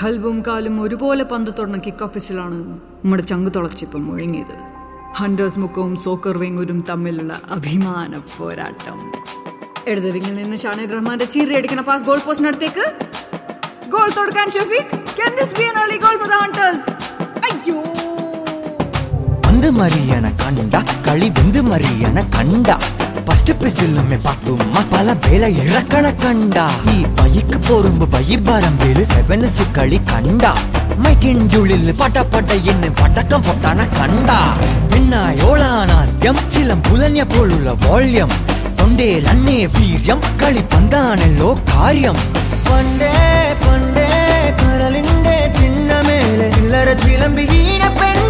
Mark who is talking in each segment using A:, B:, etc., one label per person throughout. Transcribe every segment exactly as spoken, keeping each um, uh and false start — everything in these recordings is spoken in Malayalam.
A: കൽബും കാലും ഒരുപോലെ പന്ത് തൊടുന്ന കിക്ക് ഓഫീസിലാണ് നമ്മുടെ ചങ്ക് തുളച്ചിപ്പം മുഴങ്ങിയത്. ഹണ്ടേഴ്സ് മുക്കവും സോക്കർ വെങ്ങൂരും തമ്മിലുള്ള അഭിമാന പോരാട്ടം. ഇടത് വിങ്ങിൽ നിന്ന് ഷാനിദ് റഹ്മാന്റെ ചീറി അടിക്കുന്ന പാസ് ഗോൾ പോസ്റ്റിനടുത്തേക്ക്. ഗോൾ തൊടുക്കാൻ Shafeeq. Can this be an early goal for the Hunters? അയ്യോ,
B: പന്ത് മറിയണ കണ്ട കളി വെന്ത് മറിയണ കണ്ട ഫസ്റ്റ് പ്രസിലുമേ പാത്തുമ്മ പല വേല ഇറക്കണ കണ്ട ഈ ബൈക്ക് പോറുമ്പോ ബൈബാരമ്പേല് സെവൻസ് കളി കണ്ട മൈക്കിൻ്റെ ഉള്ളിൽ പട്ടപ്പട്ട എന്ന് പടക്കം പൊട്ടണ കണ്ട പെണ്ണായോളാനാദ്യം ചിലം പുലഞ്ഞപ്പോഴുള്ള വോള്യം തൊണ്ടേൽ അന്നേ വീര്യം കളി പന്താണല്ലോ കാര്യം. പണ്ടേ പണ്ടേ കരളിന്റെ തിന്നമേലെ ചില്ലറ ചിലമ്പി വീണ പെണ്ണ്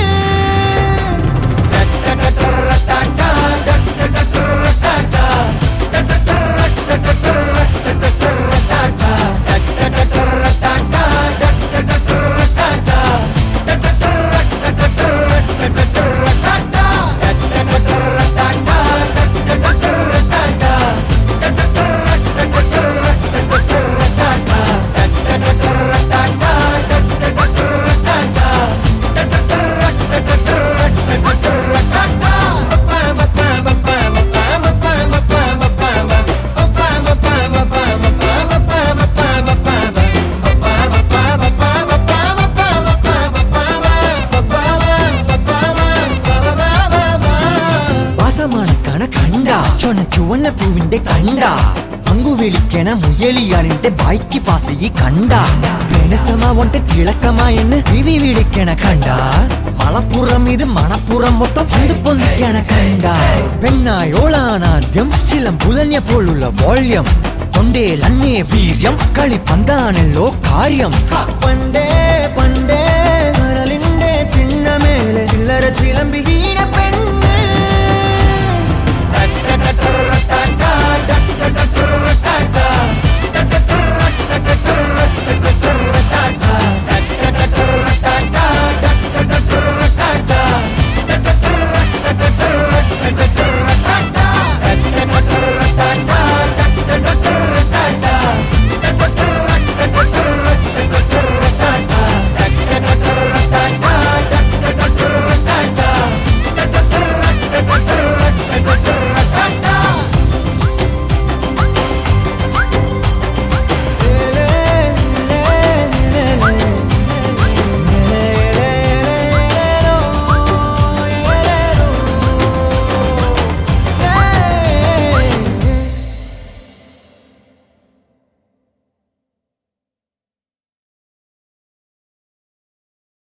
B: ചുവന്ന പൂവിന്റെ കണ്ട പങ്കു വിളിക്കണ മുയലിയാളിന്റെ ബൈക്ക് പാസ് ഈ കണ്ട ഗണസമാവന്റെ തിളക്കമായെന്ന് വിവി വിളിക്കണ കണ്ട മളപ്പുറം ഇത് മണപ്പുറം മൊത്തം പന്ത് പൊന്തിക്കണ കണ്ട പെണ്ണായോളാനാദ്യം ചിലം പുലഞ്ഞപ്പോഴുള്ള വോള്യം തൊണ്ടേൽ അന്നേ വീര്യം കളി പന്താണല്ലോ കാര്യം. പണ്ടേ പണ്ടേ കരളിന്റെ തിന്നമേലെ ചില്ലറ ചിലമ്പി വീണ പെണ്ണ്.